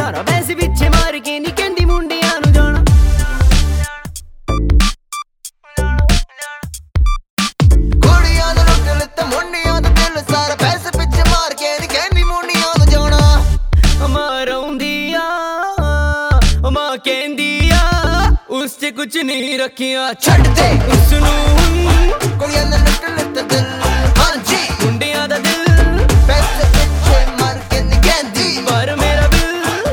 सारा पैसे पिछे मार के नहीं कहंदी मुंडियां नू जाना कुड़ियां दा लुट लित्ता मुंडियां दा दिल सारा पैसे पिछे मार के नहीं कहंदी मुंडियां नू जाना मां रोंदिया ओ मां कहंदिया उस च कुछ नहीं रखिया छड़ दे उस नू कुड़ियां दा लुट लित्ता दिल हां जी मुंडियां दा दिल पैसे पिछे मार के नहीं कहंदी पर मेरा बिल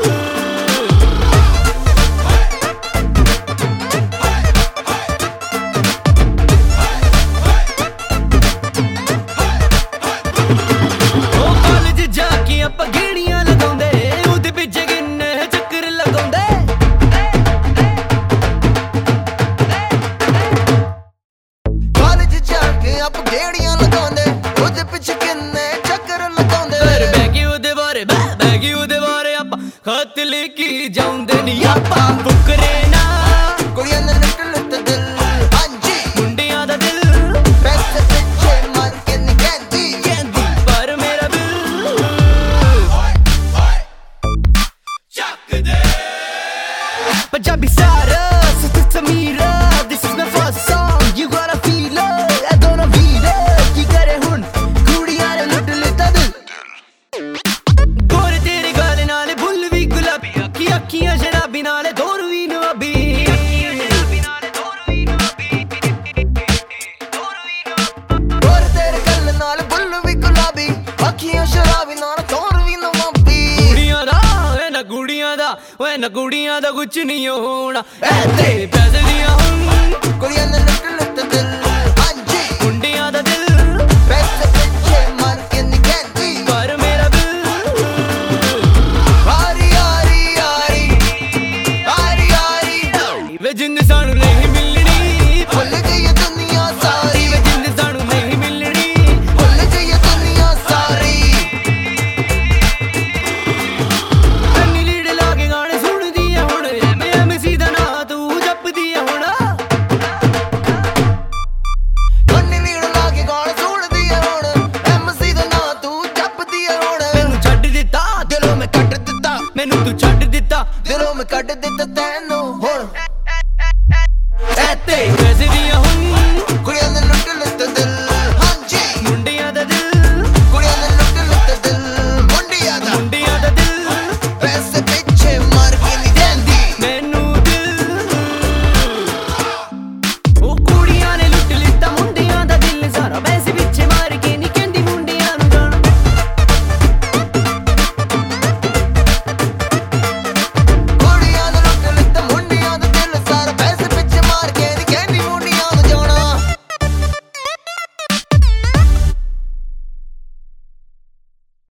खत लेके जाऊंदे नी आपा फुकरे ना कुड़ियां दा लुट लित्ता दिल हां जी मुंडियां दा दिल पैसे पिछे मार के नहीं कहंदी पर मेरा बिल चक दे पंजाबी सारा सुत Samira this is my first song you gotta feel it I don't know feel it की करे हुन कुड़ियां ने लुट लित्ता दिल गोरे तेरे गाल नाल बुल भी गुलाबी अखियां शराबी नाल दूर भी नवाबी गोरे तेरे गाल नाल बुल भी गुलाबी अखियां शराबी नाल दूर भी नवाबी कुड़ियां दा कुछ नहीं होना ए तेरे पैसे दियां हुन कुड़ियां ने लुट लित्ता दिल हां जी मुंडियां दा दिल पैसे पिछे मार के नहीं कहंदी पर मेरा बिल यारी यारी यारी यारी यारी वे जिंद सानू नहीं मिलनी भुल गई दुनिया सारी वे जिंद सानू नहीं मिलनी भुल गई दुनिया सारी ਕੰਨੀ ਲੀੜੇ ਲਾ ਕੇ ਗਾਣੇ ਸੁਣਦੀ ਐ ਹੁਣ ਐਮਸੀ ਦਾ ਨਾਂ ਤੂੰ ਜਪਦੀ ਐ ਹੁਣ ਕੰਨੀ ਲੀੜ ਲਾ ਕੇ ਗਾਣੇ ਸੁਣਦੀ ਐ ਹੁਣ ਐਮਸੀ ਦਾ ਨਾਂ ਤੂੰ ਜਪਦੀ ਐ ਹੁਣ ਮੈਨੂੰ ਛੱਡ ਦਿੱਤਾ ਦਿਲੋਂ ਮੈਂ ਕੱਢ ਦਿੱਤਾ ਮੈਨੂੰ ਤੂੰ ਛੱਡ ਦਿੱਤਾ ਦਿਲੋਂ ਮੈਂ ਕੱਢ ਦਿੱਤਾ ਤੈਨੂੰ ਹੁਣ ਐ ਤੇ ਪੈਸੇ ਦੀਆਂ